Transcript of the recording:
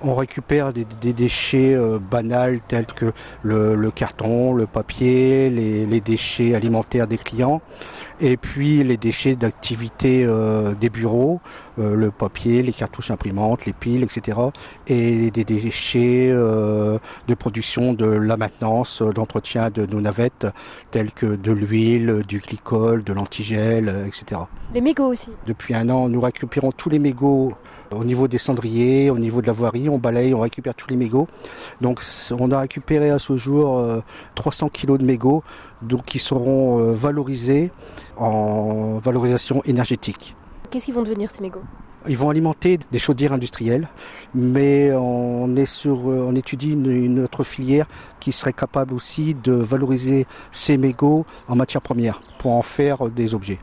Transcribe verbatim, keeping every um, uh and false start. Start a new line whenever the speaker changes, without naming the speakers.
On récupère des, des déchets euh, banals tels que le, le carton, le papier, les, les déchets alimentaires des clients et puis les déchets d'activité euh, des bureaux, euh, le papier, les cartouches imprimantes, les piles, et cetera. Et des déchets euh, de production de la maintenance, d'entretien de nos navettes tels que de l'huile, du glycol, de l'antigel, et cetera.
Les mégots aussi.
Depuis un an, nous récupérons tous les mégots au niveau des cendriers, au niveau de la voirie, on balaye, on récupère tous les mégots. Donc on a récupéré à ce jour euh, trois cents kilos de mégots donc, qui seront euh, valorisés en valorisation énergétique.
Qu'est-ce qu'ils vont devenir ces mégots ?
Ils vont alimenter des chaudières industrielles, mais on est sur, on étudie une, une autre filière qui serait capable aussi de valoriser ces mégots en matière première pour en faire des objets.